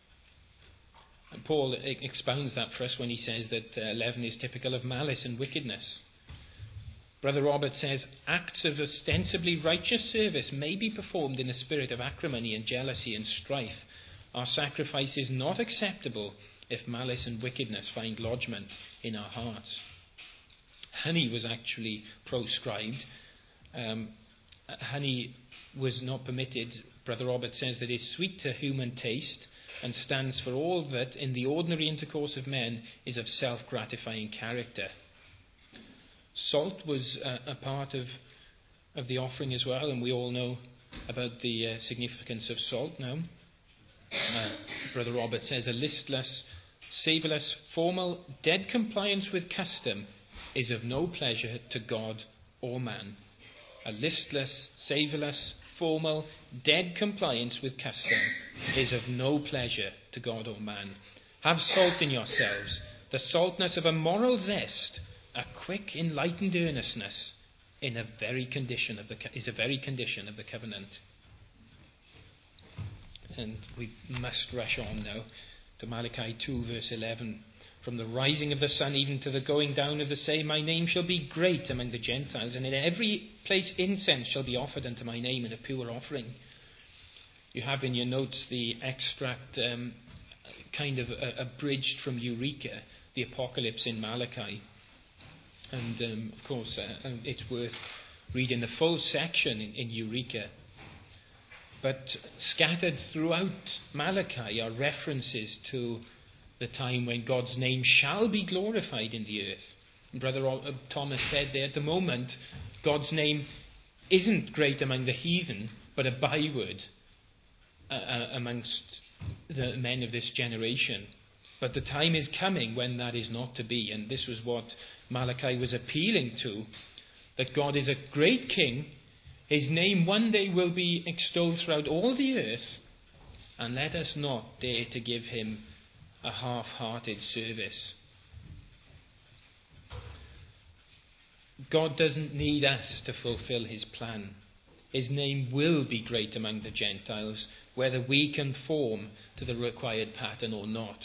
B: And Paul expounds that for us when he says that uh, leaven is typical of malice and wickedness. Brother Robert says, acts of ostensibly righteous service may be performed in a spirit of acrimony and jealousy and strife. Our sacrifice is not acceptable if malice and wickedness find lodgment in our hearts. Honey was actually proscribed. Um, honey was not permitted. Brother Robert says that it is sweet to human taste and stands for all that in the ordinary intercourse of men is of self-gratifying character. Salt was a, a part of, of the offering as well, and we all know about the uh, significance of salt now. Uh, Brother Robert says, a listless, savourless, formal, dead compliance with custom is of no pleasure to God or man. A listless, savourless, formal, dead compliance with custom is of no pleasure to God or man. Have salt in yourselves, the saltness of a moral zest, a quick, enlightened earnestness, in a very condition of the is a very condition of the covenant. And we must rush on now to Malachi two, verse eleven. From the rising of the sun even to the going down of the same, my name shall be great among the Gentiles, and in every place incense shall be offered unto my name in a pure offering. You have in your notes the extract, um, kind of uh, abridged from Eureka, the Apocalypse in Malachi. And um, of course, uh, it's worth reading the full section in, in Eureka. But scattered throughout Malachi are references to the time when God's name shall be glorified in the earth. And Brother Thomas said there, at the moment, God's name isn't great among the heathen, but a byword uh, amongst the men of this generation. But the time is coming when that is not to be. And this was what Malachi was appealing to, that God is a great king. His name one day will be extolled throughout all the earth, and let us not dare to give him a half-hearted service. God doesn't need us to fulfill his plan. His name will be great among the Gentiles, whether we conform to the required pattern or not.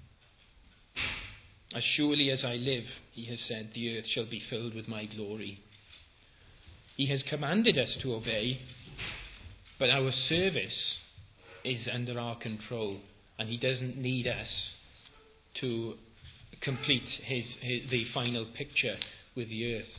B: As surely as I live, he has said, the earth shall be filled with my glory. He has commanded us to obey, but our service is under our control, and he doesn't need us to complete his, his the final picture with the earth.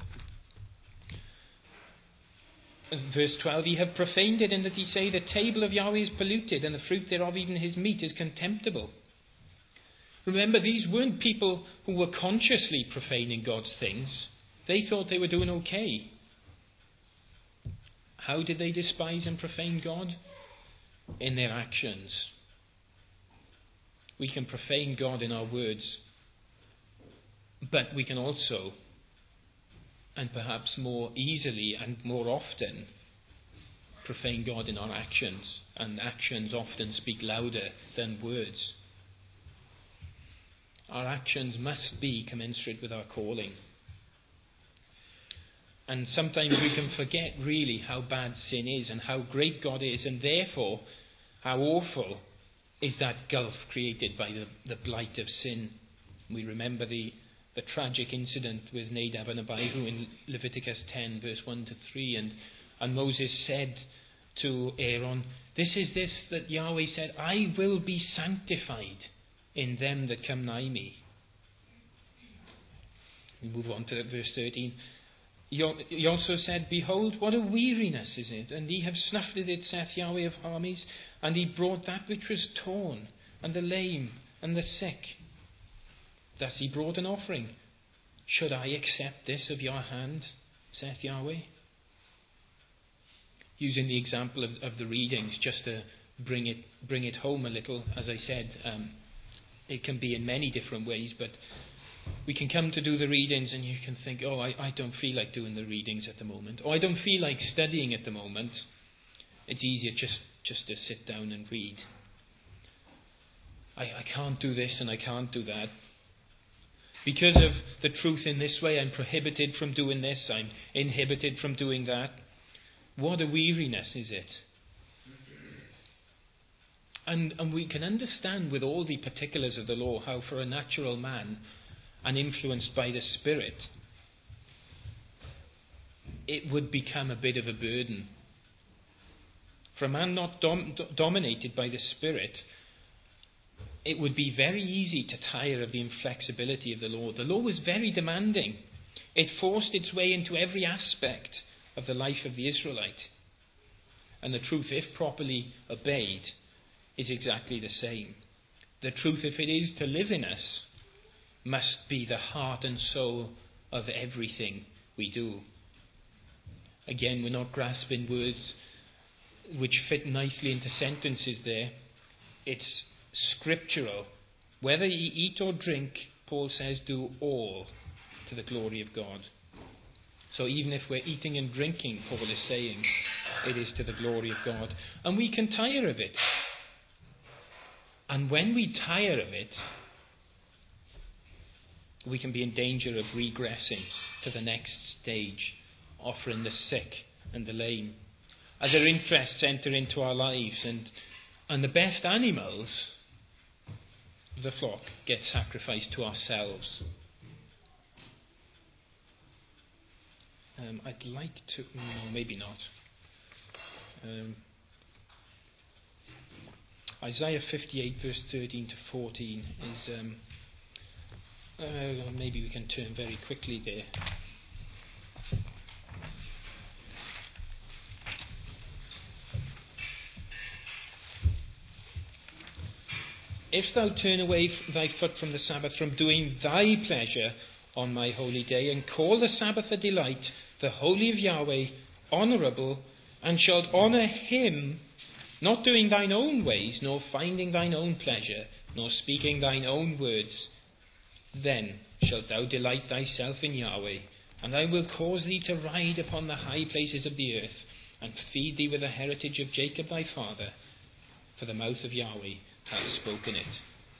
B: Verse twelve, ye have profaned it, in that ye say, the table of Yahweh is polluted, and the fruit thereof, even his meat, is contemptible. Remember, these weren't people who were consciously profaning God's things. They thought they were doing okay. How did they despise and profane God? In their actions. We can profane God in our words, but we can also, and perhaps more easily and more often, profane God in our actions. And actions often speak louder than words. Our actions must be commensurate with our calling. And sometimes we can forget really how bad sin is and how great God is, and therefore how awful is that gulf created by the, the blight of sin. We remember the, the tragic incident with Nadab and Abihu in Leviticus ten, verse one to three. And, and Moses said to Aaron, "This is this that Yahweh said, I will be sanctified in them that come nigh me." We move on to verse thirteen. He also said, "Behold, what a weariness is it, and ye have snuffed at it, saith Yahweh of armies, and he brought that which was torn, and the lame, and the sick. Thus he brought an offering. Should I accept this of your hand, saith Yahweh?" Using the example of, of the readings, just to bring it bring it home a little, as I said, um, it can be in many different ways, but we can come to do the readings and you can think, oh, I, I don't feel like doing the readings at the moment, or I don't feel like studying at the moment. It's easier just, just to sit down and read. I, I can't do this and I can't do that. Because of the truth in this way, I'm prohibited from doing this, I'm inhibited from doing that. What a weariness is it? And, and we can understand with all the particulars of the law how for a natural man, and influenced by the Spirit, it would become a bit of a burden. For a man not dom- dominated by the Spirit, it would be very easy to tire of the inflexibility of the law. The law was very demanding. It forced its way into every aspect of the life of the Israelite. And the truth, if properly obeyed, is exactly the same. The truth, if it is to live in us, must be the heart and soul of everything we do. Again, we're not grasping words which fit nicely into sentences there. It's scriptural. Whether ye eat or drink, Paul says, do all to the glory of God. So even if we're eating and drinking, Paul is saying, it is to the glory of God. And we can tire of it. And when we tire of it, we can be in danger of regressing to the next stage, offering the sick and the lame. Other interests enter into our lives, and, and the best animals of the flock get sacrificed to ourselves. Um, I'd like to... No, maybe not. Um, Isaiah fifty-eight, verse thirteen to fourteen is... Um, Uh, maybe we can turn very quickly there. If thou turn away thy foot from the Sabbath, from doing thy pleasure on my holy day, and call the Sabbath a delight, the holy of Yahweh honourable, and shalt honour him, not doing thine own ways, nor finding thine own pleasure, nor speaking thine own words, then shalt thou delight thyself in Yahweh, and I will cause thee to ride upon the high places of the earth, and feed thee with the heritage of Jacob thy father, for the mouth of Yahweh hath spoken it.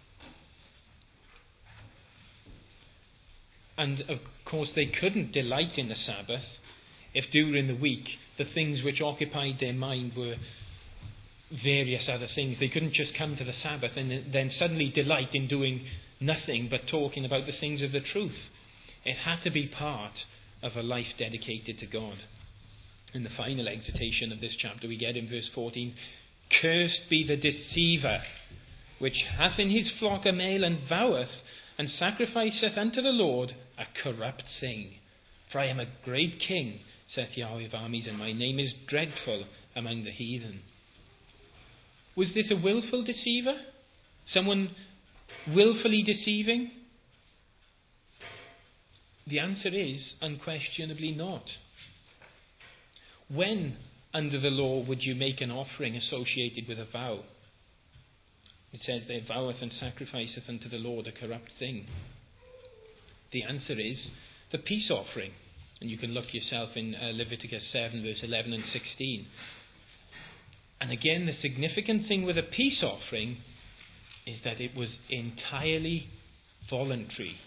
B: And of course they couldn't delight in the Sabbath if during the week the things which occupied their mind were various other things. They couldn't just come to the Sabbath and then suddenly delight in doing nothing but talking about the things of the truth. It had to be part of a life dedicated to God. In the final exhortation of this chapter we get in verse fourteen, "Cursed be the deceiver, which hath in his flock a male, and voweth, and sacrificeth unto the Lord a corrupt thing. For I am a great king, saith Yahweh of armies, and my name is dreadful among the heathen." Was this a willful deceiver? Someone willfully deceiving? The answer is unquestionably not. When, under the law, would you make an offering associated with a vow? It says there, "Voweth and sacrificeth unto the Lord a corrupt thing." The answer is the peace offering. And you can look yourself in uh, Leviticus seven, verse eleven and sixteen. And again, the significant thing with a peace offering is that it was entirely voluntary.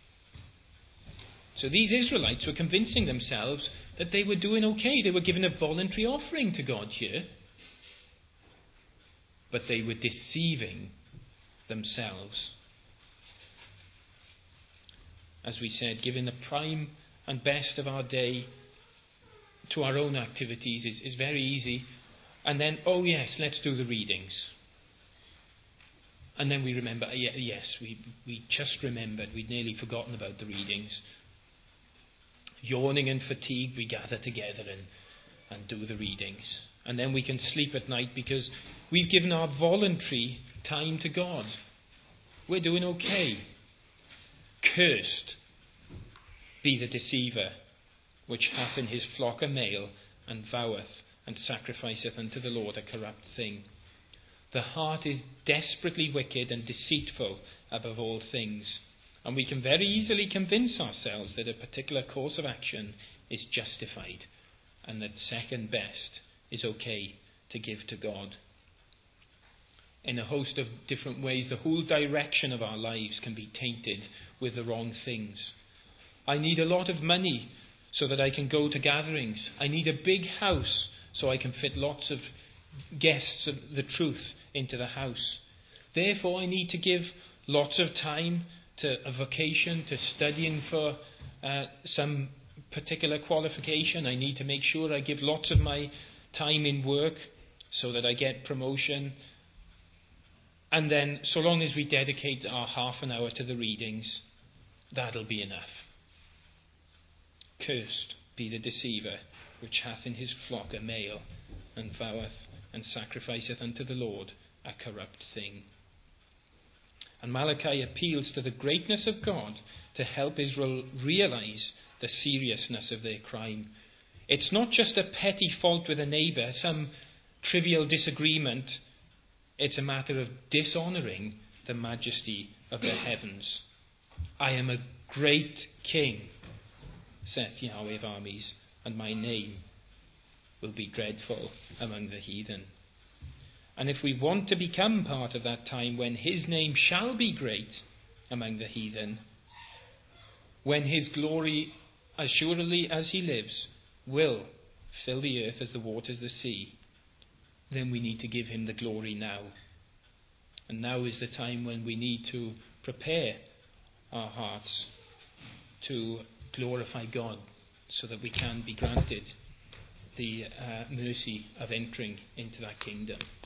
B: So these Israelites were convincing themselves that they were doing okay. They were giving a voluntary offering to God here. but they were deceiving themselves. As we said, giving the prime and best of our day to our own activities is, is very easy. And then, oh yes, let's do the readings. And then we remember, yes, we, we just remembered, we'd nearly forgotten about the readings. Yawning and fatigued, we gather together and, and do the readings. And then we can sleep at night because we've given our voluntary time to God. We're doing okay. Cursed be the deceiver, which hath in his flock a male, and voweth, and sacrificeth unto the Lord a corrupt thing. The heart is desperately wicked and deceitful above all things. And we can very easily convince ourselves that a particular course of action is justified, and that second best is okay to give to God. In a host of different ways, the whole direction of our lives can be tainted with the wrong things. I need a lot of money so that I can go to gatherings. I need a big house so I can fit lots of guests of the truth into the house. Therefore, I need to give lots of time to a vocation, to studying for uh, some particular qualification. I need to make sure I give lots of my time in work so that I get promotion. And then, so long as we dedicate our half an hour to the readings, that'll be enough. Cursed be the deceiver, which hath in his flock a male, and voweth, and sacrificeth unto the Lord a corrupt thing. And Malachi appeals to the greatness of God to help Israel realize the seriousness of their crime. It's not just a petty fault with a neighbour, some trivial disagreement. It's a matter of dishonouring the majesty of the heavens. I am a great king, saith Yahweh of armies, and my name will be dreadful among the heathen. And if we want to become part of that time when his name shall be great among the heathen, when his glory, as surely as he lives, will fill the earth as the waters the sea, then we need to give him the glory now. And now is the time when we need to prepare our hearts to glorify God so that we can be granted the uh, mercy of entering into that kingdom.